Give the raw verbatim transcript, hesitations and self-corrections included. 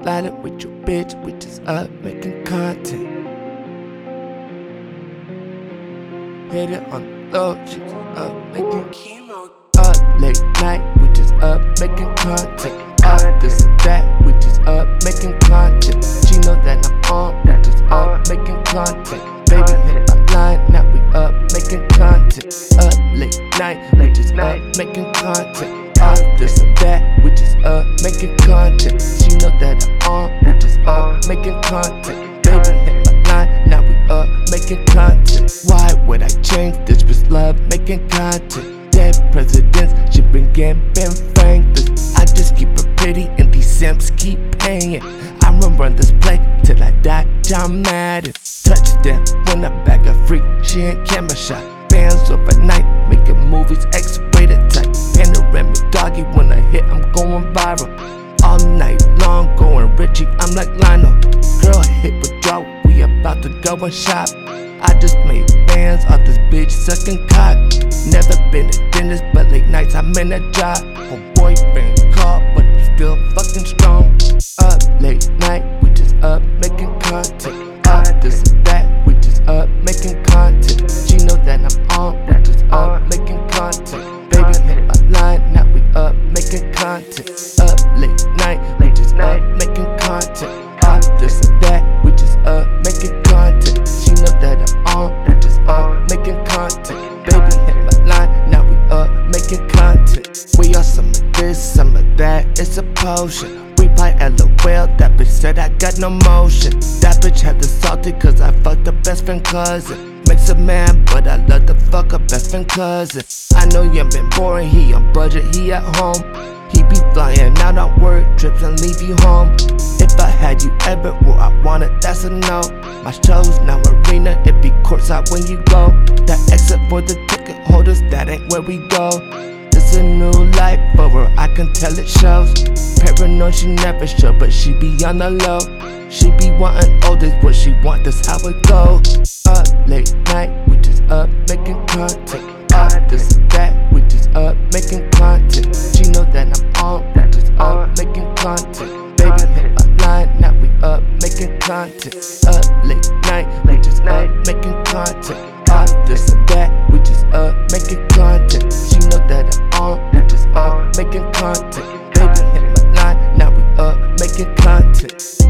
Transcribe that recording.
sliding with your bitch, we just up making content. Hit it on the low, she just up making chemo. Up late night, we just up making content. Up this and that, we just up making content. She know that I'm on, we just up making content. Baby hit my line, now we up making content. Up late night, we just up making content. Up this and that, we just up making content. She know that I'm on, we just up making content. Baby hit my line, now we up making content. Why would I change? This was love making content. Dead presidents, she been getting Ben Franklin. I just keep it pretty and these simps keep paying. I'ma run this play till I die, John Madden. Touchdown, when I bag a freak, she ain't camera shot. Bands overnight, making movies X-rated type. Panoramic doggy, when I hit, I'm going viral. All night long, going Richie, I'm like Lionel. Girl hit withdrawal, we about to go and shop. I just made bands off this bitch sucking cock. Never been to dinners, but late nights I'm in a job. My boyfriend called, but I'm still fucking strong. Up late night, we just up making content. Up this and that, we just up making content. She know that I'm on, we just up making content. Baby hit my line, now we up making content. Up late night, we just up making content. Up this and that, we just up making content. She know that I'm on, we just up making content. Baby hit my line, now we up making content. We are some of this, some of that, it's a potion. We buy LOL, that bitch said I got no motion. That bitch had the salty cause I fucked her best friend cousin. Makes a man, but I love to fuck her best friend cousin. I know you been boring, he on budget, he at home. He be flying out on work trips and leave you home. If I had you ever where I wanted, that's a no. My show's now arena, it be courtside when you go. That exit for the ticket holders, that ain't where we go. It's a new life for her, I can tell it shows. Paranoid, she never show, but she be on the low. She be wanting all this, what she want, that's how it go. Up late night, we just up making content. Up this and that, we just up making content. She know that I'm on, we just up making content. Baby hit my line, now we up making content. Up late night, we just up making content. Up this and that, we just up making content. She know that I'm on, we just up making content. Baby hit my line, now we up making content.